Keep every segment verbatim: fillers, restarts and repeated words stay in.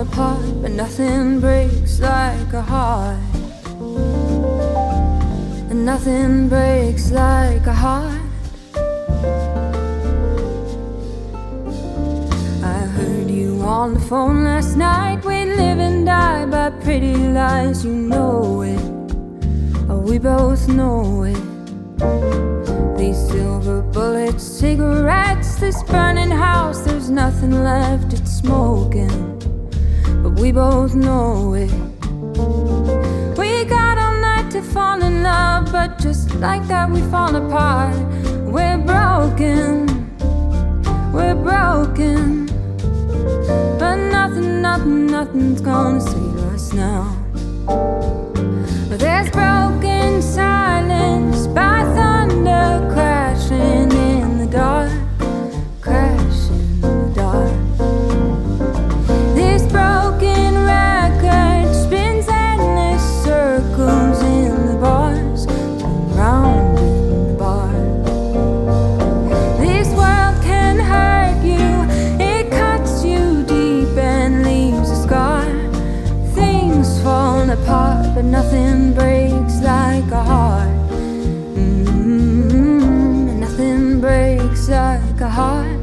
apart, but nothing breaks like a heart. And nothing breaks like a heart. I heard you on the phone last night. We live and die by pretty lies. You know it, oh, we both know it. These silver bullets, cigarettes, this burning house, there's nothing left, it's smoking, but we both know it. We got all night to fall in love, but just like that we fall apart. We're broken, we're broken, but nothing, nothing, nothing's gonna save us now. But there's broken silence by thunder crashing in the dark, crashing in the dark. This broken record spins endless circles in the bars, spin round in the bar. This world can hurt you, it cuts you deep and leaves a scar. Things fall apart, but nothing breaks like a heart. Mm-hmm. Nothing breaks like a heart.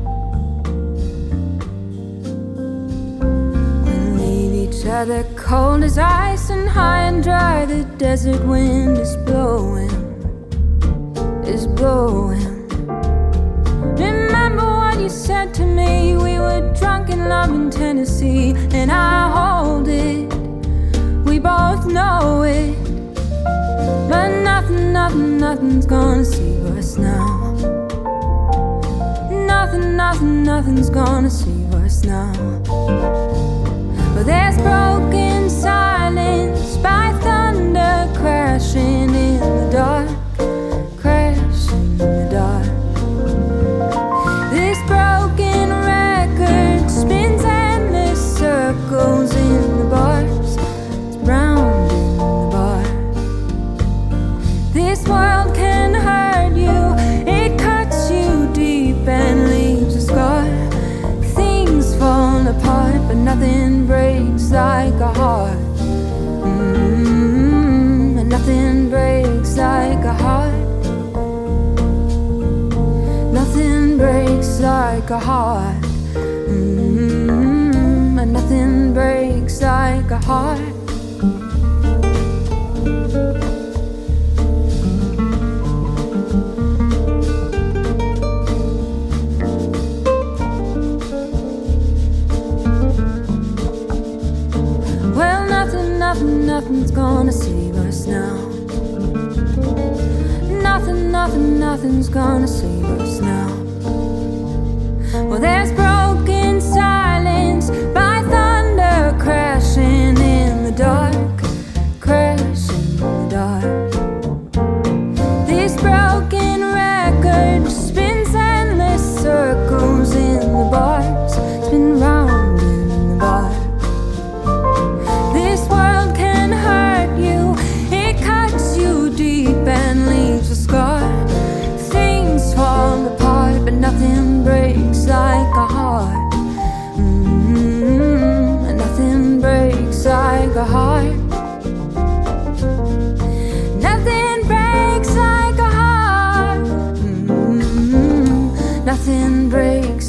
We leave each other cold as ice and high and dry. The desert wind is blowing, is blowing. Remember what you said to me. We were drunk in love in Tennessee, and I hold it. We both know it, but nothing, nothing, nothing's gonna save us now. Nothing, nothing, nothing's gonna save us now. But there's broken silence by thunder crashing in the dark, crashing in the dark. This broken record spins endless circles in the bars, round in the bar. This world can hurt you, it cuts you deep and leaves a scar. Things fall apart, but nothing breaks like a heart. Mm-hmm. And nothing breaks like a heart. Nothing breaks like a heart. Mm-hmm. And nothing breaks like a heart. Nothing, nothing's gonna save us now. Nothing, nothing, nothing's gonna save us now. Well, there's broken silence by thunder crashing in the dark, crashing in the dark. This broken record spins endless circles in the bars, spin round in the bar. This world can hurt you, it cuts you deep and leaves a scar. Things fall apart, but nothing breaks like a heart. Mm-hmm. And nothing breaks like a heart. Nothing breaks like a heart. Mm-hmm. Nothing breaks